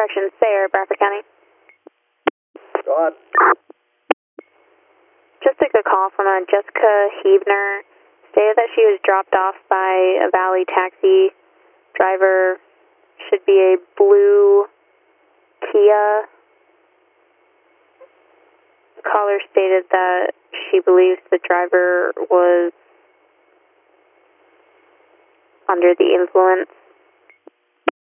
correction, Sayre, Bradford County. Go on. Just took a call from a Jessica Heavner. Stated that she was dropped off by a Valley taxi driver. Should be a blue Kia. The caller stated that she believes the driver was under the influence.